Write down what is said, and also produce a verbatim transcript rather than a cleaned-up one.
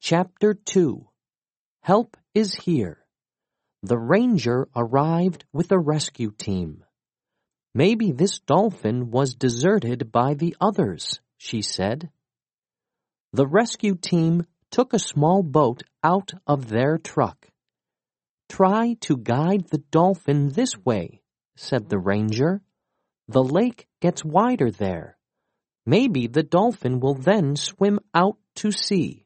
Chapter two. Help is Here. The ranger arrived with a rescue team. Maybe this dolphin was deserted by the others, she said. The rescue team took a small boat out of their truck. Try to guide the dolphin this way, said the ranger. The lake gets wider there. Maybe the dolphin will then swim out to sea.